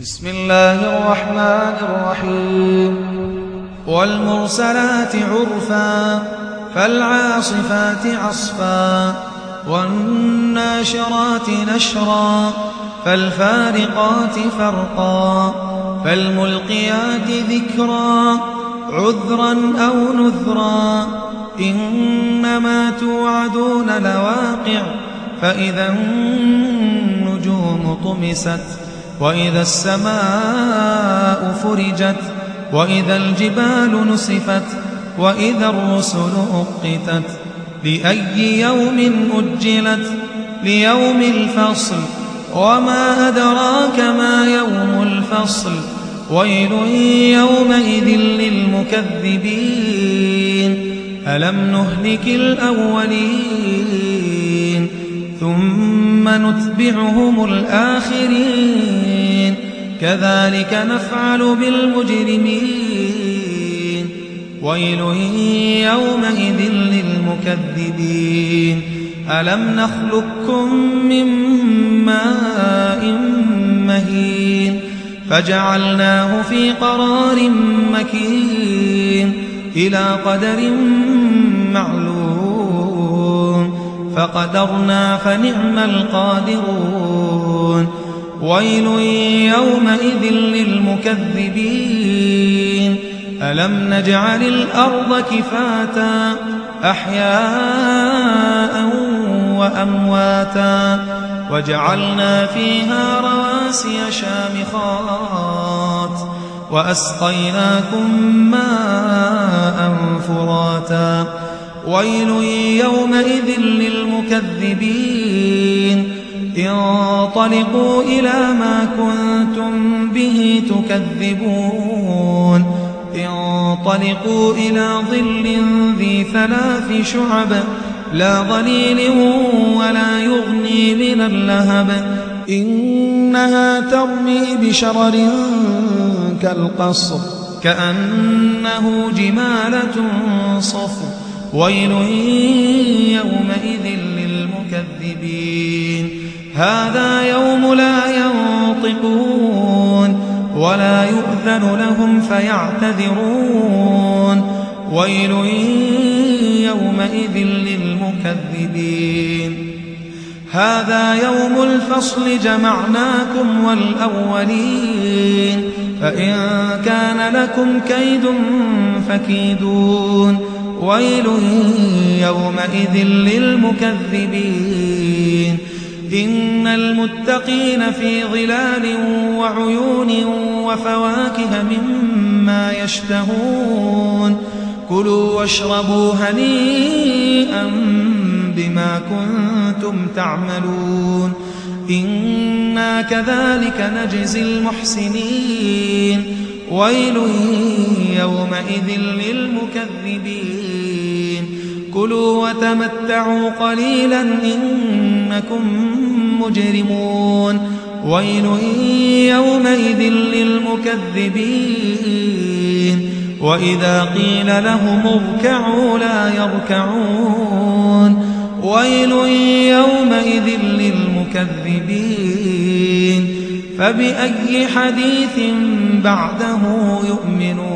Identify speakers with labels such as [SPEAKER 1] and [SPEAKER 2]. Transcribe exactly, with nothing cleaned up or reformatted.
[SPEAKER 1] بسم الله الرحمن الرحيم والمرسلات عرفا فالعاصفات عصفا والناشرات نشرا فالفارقات فرقا فالملقيات ذكرا عذرا أو نذرا إنما توعدون لواقع فإذا النجوم طمست وإذا السماء فرجت وإذا الجبال نسفت وإذا الرسل أقتت لأي يوم أجلت ليوم الفصل وما أدراك ما يوم الفصل ويل يومئذ للمكذبين ألم نهلك الأولين ثم نتبعهم الآخرين كذلك نفعل بالمجرمين ويل يومئذ للمكذبين ألم نخلقكم من ماء مهين فجعلناه في قرار مكين إلى قدر معلوم فقدرنا فنعم القادرون ويل يومئذ للمكذبين ألم نجعل الأرض كفاتا أحياء وأمواتا وجعلنا فيها رواسي شامخات وأسقيناكم ماء فراتا ويل يومئذ للمكذبين انطلقوا إلى ما كنتم به تكذبون انطلقوا إلى ظل ذي ثلاث شعب لا ظليل ولا يغني من اللهب إنها ترمي بشرر كالقصر كأنه جمالة صفر ويل يومئذ للمكذبين هذا يوم لا ينطقون ولا يؤذن لهم فيعتذرون ويل يومئذ للمكذبين هذا يوم الفصل جمعناكم والأولين فإن كان لكم كيد فكيدون ويل يومئذ للمكذبين إن المتقين في ظلال وعيون وفواكه مما يشتهون كلوا واشربوا هنيئا بما كنتم تعملون إنا كذلك نجزي المحسنين ويل يومئذ للمكذبين كلوا وتمتعوا قليلا إنكم مجرمون ويل يومئذ للمكذبين وإذا قيل لهم اركعوا لا يركعون ويل يومئذ للمكذبين فبأي حديث بعده يؤمنون